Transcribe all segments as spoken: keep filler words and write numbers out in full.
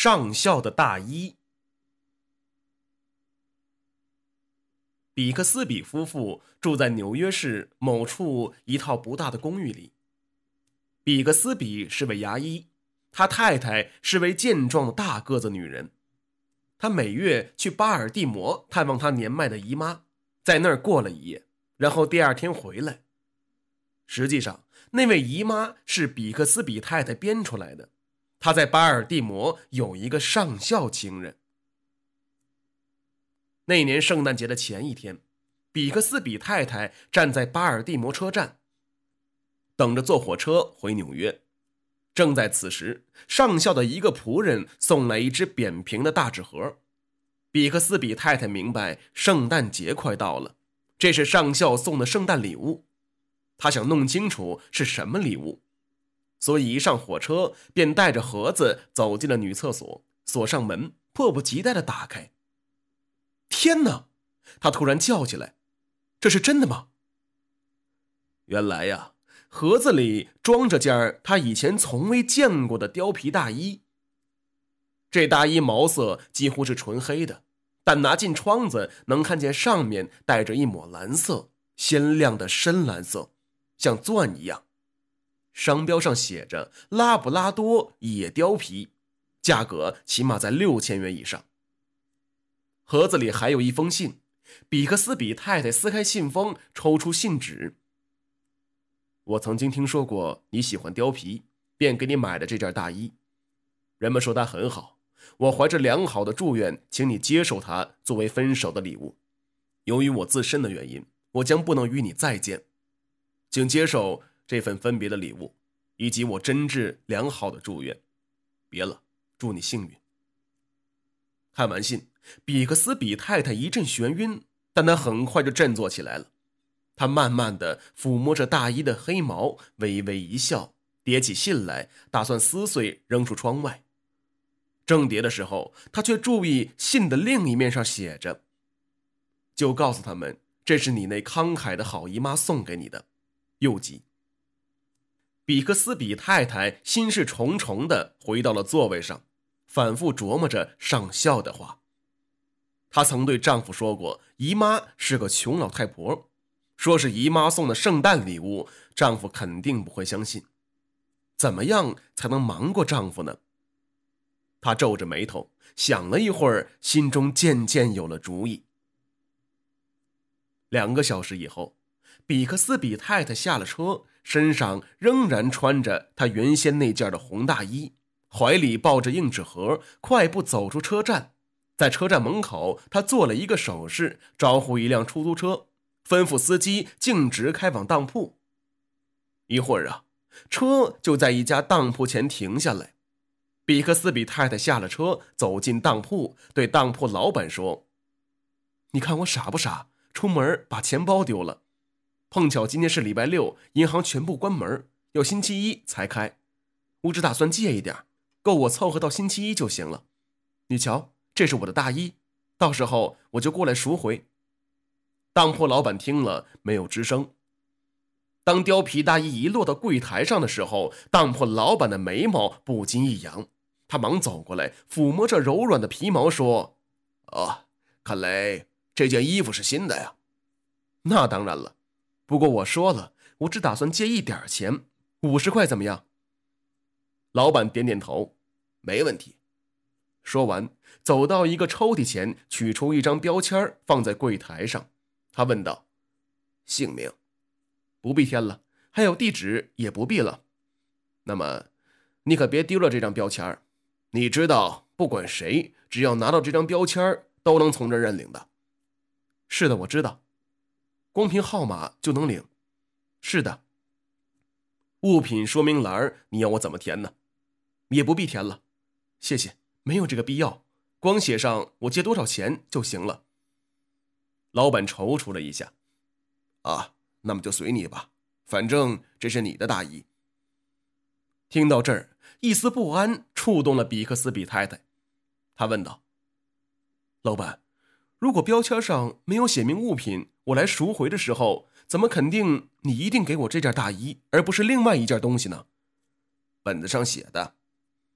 上校的大衣。比克斯比夫妇住在纽约市某处一套不大的公寓里。比克斯比是位牙医，他太太是位健壮的大个子女人。他每月去巴尔的摩探望他年迈的姨妈，在那儿过了一夜，然后第二天回来。实际上，那位姨妈是比克斯比太太编出来的。她在巴尔的摩有一个上校情人。那年圣诞节的前一天，比克斯比太太站在巴尔的摩车站，等着坐火车回纽约。正在此时，上校的一个仆人送来一只扁平的大纸盒。比克斯比太太明白圣诞节快到了，这是上校送的圣诞礼物。她想弄清楚是什么礼物，所以一上火车便带着盒子走进了女厕所，锁上门，迫不及待地打开。天哪！他突然叫起来，这是真的吗？原来呀，盒子里装着件他以前从未见过的貂皮大衣。这大衣毛色几乎是纯黑的，但拿进窗子能看见上面带着一抹蓝色，鲜亮的深蓝色，像钻一样。商标上写着拉布拉多野貂皮，价格起码在六千元以上。盒子里还有一封信，比克斯比太太撕开信封，抽出信纸。我曾经听说过你喜欢貂皮，便给你买了这件大衣。人们说它很好，我怀着良好的祝愿，请你接受它作为分手的礼物。由于我自身的原因，我将不能与你再见，请接受这份分别的礼物，以及我真挚良好的祝愿。别了，祝你幸运。看完信，比克斯比太太一阵眩晕，但她很快就振作起来了。她慢慢地抚摸着大衣的黑毛，微微一笑，叠起信来，打算撕碎扔出窗外。正叠的时候，她却注意信的另一面上写着：就告诉他们，这是你那慷慨的好姨妈送给你的，右吉。比克斯比太太心事重重地回到了座位上，反复琢磨着上校的话。她曾对丈夫说过，姨妈是个穷老太婆，说是姨妈送的圣诞礼物，丈夫肯定不会相信。怎么样才能瞒过丈夫呢？她皱着眉头想了一会儿，心中渐渐有了主意。两个小时以后，比克斯比太太下了车，身上仍然穿着她原先那件的红大衣，怀里抱着硬纸盒，快步走出车站。在车站门口，她做了一个手势，招呼一辆出租车，吩咐司机径直开往当铺。一会儿啊，车就在一家当铺前停下来。比克斯比太太下了车，走进当铺，对当铺老板说：你看我傻不傻，出门把钱包丢了，碰巧今天是礼拜六，银行全部关门，要星期一才开，我只打算借一点，够我凑合到星期一就行了。你瞧，这是我的大衣，到时候我就过来赎回。当铺老板听了没有吱声。当貂皮大衣一落到柜台上的时候，当铺老板的眉毛不禁一扬，他忙走过来，抚摸着柔软的皮毛说：哦，看来这件衣服是新的呀。那当然了，不过我说了，我只打算借一点钱，五十块怎么样？老板点点头，没问题。说完，走到一个抽屉前，取出一张标签放在柜台上。他问道：姓名？不必填了，还有地址也不必了。那么你可别丢了这张标签，你知道不管谁只要拿到这张标签都能从这认领的。是的，我知道。光凭号码就能领？是的。物品说明栏你要我怎么填呢？也不必填了，谢谢，没有这个必要，光写上我借多少钱就行了。老板踌躇了一下，啊，那么就随你吧，反正这是你的大衣。听到这儿，一丝不安触动了比克斯比太太，他问道：老板，如果标签上没有写明物品，我来赎回的时候，怎么肯定你一定给我这件大衣，而不是另外一件东西呢？本子上写的。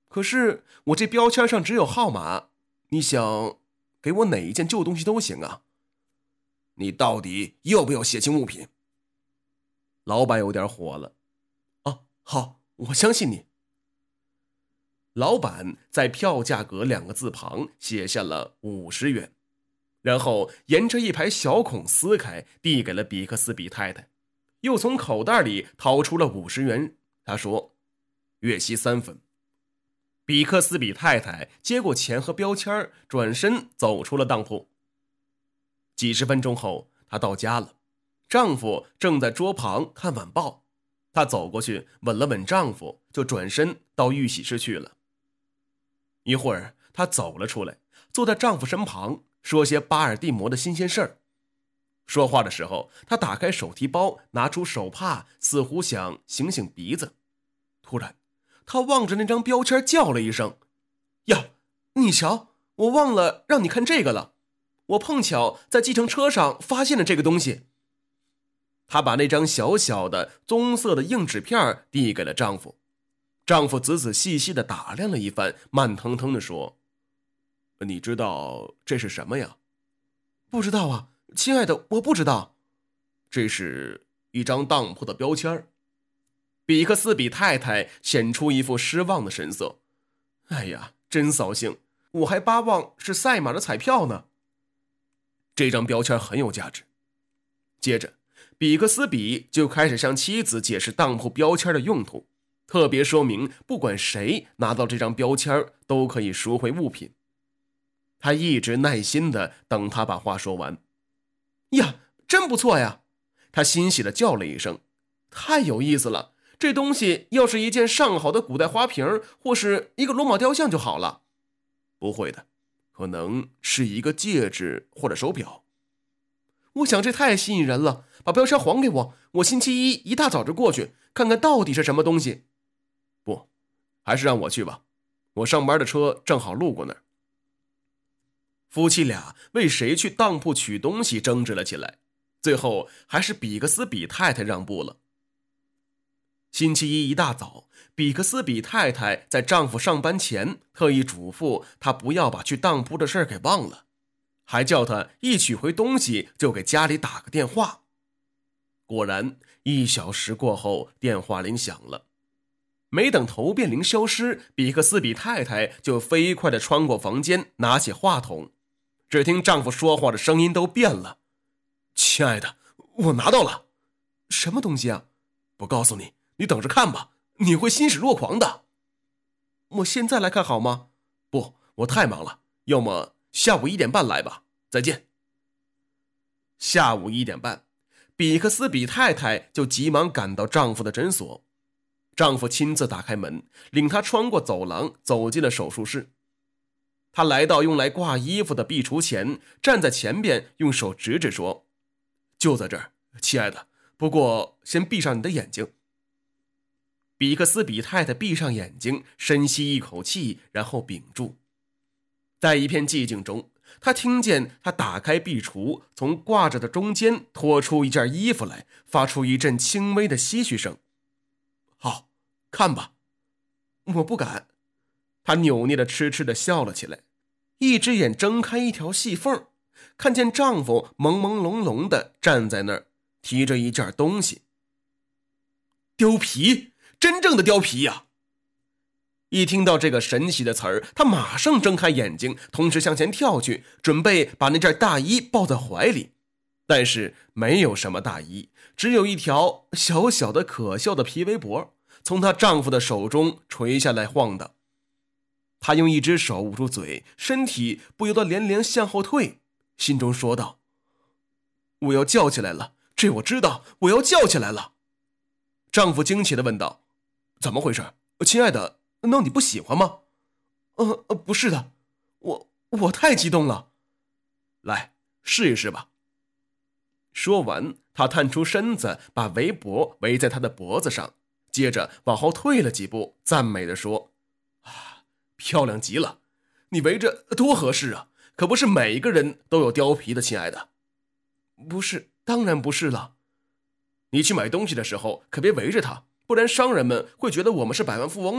可是我这标签上只有号码，你想给我哪一件旧东西都行啊。你到底要不要血清物品？老板有点火了。啊，好，我相信你。老板在票价格两个字旁写下了五十元，然后沿着一排小孔撕开，递给了比克斯比太太，又从口袋里掏出了五十元。他说：“月息三分。”比克斯比太太接过钱和标签，转身走出了当铺。几十分钟后，她到家了，丈夫正在桌旁看晚报。她走过去吻了吻丈夫，就转身到浴洗室去了。一会儿，她走了出来，坐在丈夫身旁，说些巴尔的摩的新鲜事儿。说话的时候，她打开手提包，拿出手帕，似乎想醒醒鼻子。突然，她望着那张标签叫了一声：“呀，你瞧，我忘了让你看这个了。我碰巧在计程车上发现了这个东西。”她把那张小小的棕色的硬纸片递给了丈夫。丈夫仔仔细细地打量了一番，慢腾腾地说：“你知道这是什么呀？”“不知道啊，亲爱的，我不知道。”“这是一张当铺的标签。”比克斯比太太显出一副失望的神色。“哎呀，真扫兴，我还巴望是赛马的彩票呢。”“这张标签很有价值。”接着，比克斯比就开始向妻子解释当铺标签的用途，特别说明不管谁拿到这张标签都可以赎回物品。他一直耐心地等他把话说完。“呀，真不错呀！”他欣喜地叫了一声，“太有意思了！这东西要是一件上好的古代花瓶，或是一个罗马雕像就好了。”“不会的，可能是一个戒指或者手表。”“我想这太吸引人了，把标签还给我，我星期一一大早就过去，看看到底是什么东西。”“不，还是让我去吧，我上班的车正好路过那儿。”夫妻俩为谁去当铺取东西争执了起来，最后还是比克斯比太太让步了。星期一一大早，比克斯比太太在丈夫上班前特意嘱咐他不要把去当铺的事儿给忘了，还叫他一取回东西就给家里打个电话。果然，一小时过后，电话铃响了。没等头便铃消失，比克斯比太太就飞快地穿过房间，拿起话筒。只听丈夫说话的声音都变了：“亲爱的，我拿到了。”“什么东西啊？”“不告诉你，你等着看吧，你会欣喜若狂的。”“我现在来看好吗？”“不，我太忙了，要么下午一点半来吧。再见。”下午一点半，比克斯比太太就急忙赶到丈夫的诊所。丈夫亲自打开门，领她穿过走廊，走进了手术室。他来到用来挂衣服的壁橱前，站在前边，用手指指说：“就在这儿，亲爱的，不过先闭上你的眼睛。”比克斯比太太闭上眼睛，深吸一口气，然后屏住。在一片寂静中，他听见他打开壁橱，从挂着的中间拖出一件衣服来，发出一阵轻微的唏嘘声。“好，看吧。”“我不敢。”她扭捏的痴痴的笑了起来，一只眼睁开一条细缝，看见丈夫朦朦胧胧的站在那儿，提着一件东西。“貂皮，真正的貂皮呀！”一听到这个神奇的词儿，她马上睁开眼睛，同时向前跳去，准备把那件大衣抱在怀里。但是没有什么大衣，只有一条小小的可笑的皮围脖，从她丈夫的手中垂下来晃荡。她用一只手捂住嘴，身体不由得连连向后退，心中说道：“我要叫起来了，这我知道，我要叫起来了。”丈夫惊奇地问道：“怎么回事？亲爱的，难道你不喜欢吗？”“呃，不是的，我我太激动了。”“来，试一试吧。”说完，她探出身子，把围脖围在他的脖子上，接着往后退了几步，赞美地说：“啊，漂亮极了，你围着多合适啊，可不是每一个人都有貂皮的，亲爱的。”“不是，当然不是了。”“你去买东西的时候可别围着它，不然商人们会觉得我们是百万富翁的，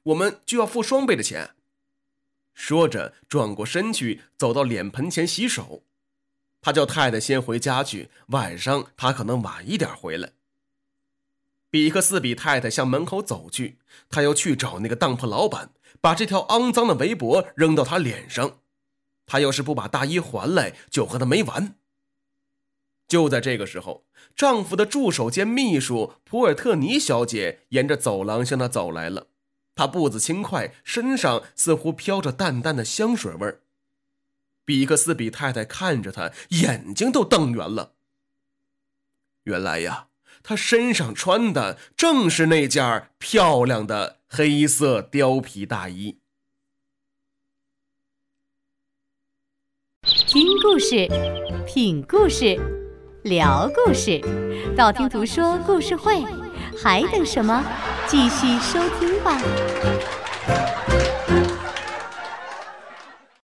我们就要付双倍的钱。说着转过身去，走到脸盆前洗手。他叫太太先回家去，晚上他可能晚一点回来。比克斯比太太向门口走去，他要去找那个当铺老板，把这条肮脏的围脖扔到他脸上。他要是不把大衣还来，就和他没完。就在这个时候，丈夫的助手兼秘书普尔特尼小姐沿着走廊向他走来了。她步子轻快，身上似乎飘着淡淡的香水味儿。比克斯比太太看着她，眼睛都瞪圆了。原来呀，她身上穿的正是那件漂亮的黑色貂皮大衣。 听故事，品故事，聊故事，道听途说故事会，还等什么？继续收听吧。